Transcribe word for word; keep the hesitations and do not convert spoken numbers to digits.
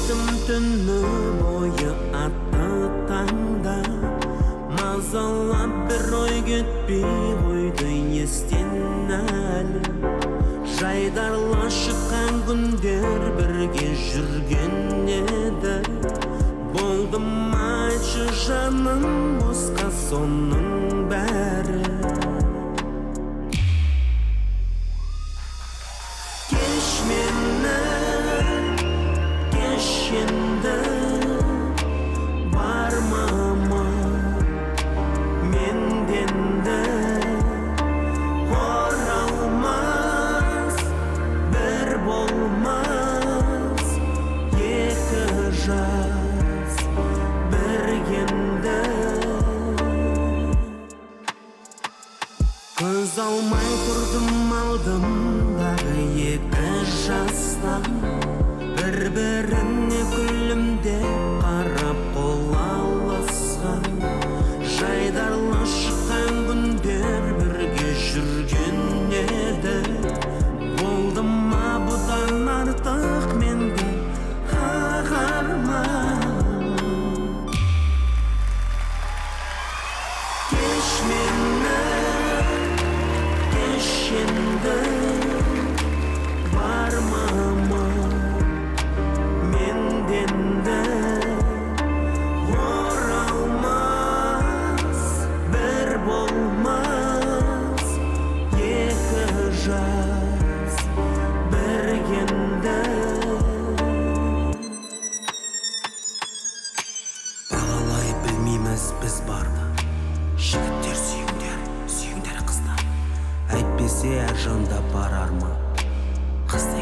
түні бойы атты таңда мазалап бір ой кетпей қойды естен әлі. Жайдарлы шыққан күндер бірге жүрген еді. Болды ма айтшы жаным босқа соның бәрі. Кеш мені, кеш енді, бармама менденді. Оралмас, бір болмас, екі жас бір енді. Көз алмай тұрдым алдымдағы екі жастан, бір-біріне күлімдеп қарап қол алысқан. Жайдарлы шыққан күндер бірге жүрген еді. Болды ма бұдан артық менде ақ арман? Кеш мені, кеш енді, бармама менденді. Оралмас, бір болмас, екі жас бір енді. Бағалай білмейміз біз барды. Жігіттер сүйіңдер, сүйіңдер қыздар. Әйтпесе әр жанда бар арман. Қызды